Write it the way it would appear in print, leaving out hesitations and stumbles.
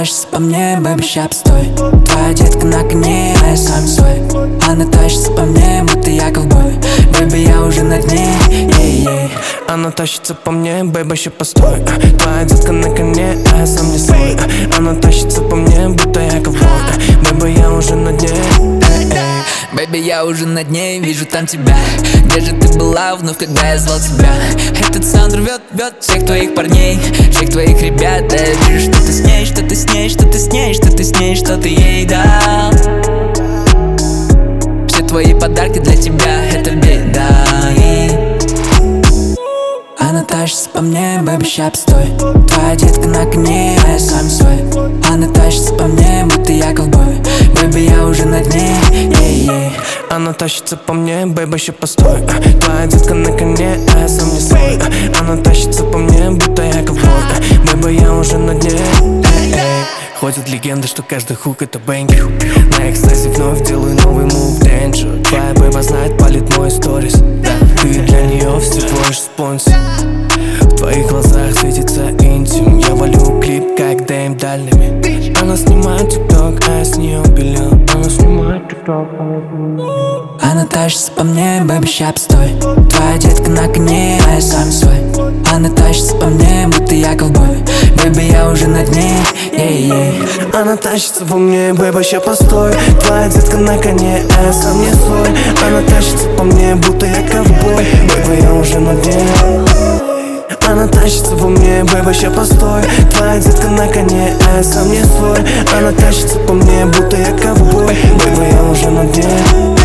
тащится по мне, бэби, ща постой. Твоя детка на коне, а я сам свой. Она тащится по мне, будто я ковбой. Бэби, я уже над ней, ей-ей. Она тащится по мне, бэби, ща постой. Твоя детка на коне, а я сам не свой. Она тащится по мне, будто я ковбой. Бэби, я уже над ней, эй-эй. Бэби, я уже над ней, вижу там тебя. Где же ты была вновь, когда я звал тебя? Этот саунд рвет всех твоих парней, всех твоих ребят. Да я вижу, что ты с ней, что ты с ней, что ты с ней, что ты с ней, что ты ей дал. Все твои подарки для тебя, это беда. Она тащится по мне, бэби, ща постой. Твоя детка на коне, а я сам свой. Она тащится по мне, будто я ковбой. Бэби, я уже над ней, ей-ей. Она тащится по мне, бэби, ща постой. Твоя детка на коне, а я сам не свой. Она тащится по мне, будто я ковбой. Бэби, я уже над ней, эй-эй. Ходят легенды, что каждый хук это бэнгер. На экстазе вновь делаю новый мув, danger. Твоя бэба знает, палит мой сторис. Ты для нее всего лишь спонсор. В твоих глазах светится интим. Я валю клип, как Дэйм дальними. Она снимает тикток, а я с нее пилил. Она снимает тикток, а я с нее пилил. Она тащится по мне, бэби, ща постой. Твоя детка на коне, а я сам свой. Она тащится по мне, будто я ковбой. Бэби, я уже над ней, ей-ей. Она тащится по мне, бэби, ща постой. Твоя детка на коне, а я сам не свой. Она тащится по мне, будто я ковбой. Бэби, я уже над ней. Она тащится по мне, бэби, ща постой. Твоя детка на коне, а я сам не свой. Она тащится по мне, будто я ковбой. Бэби, я уже над ней.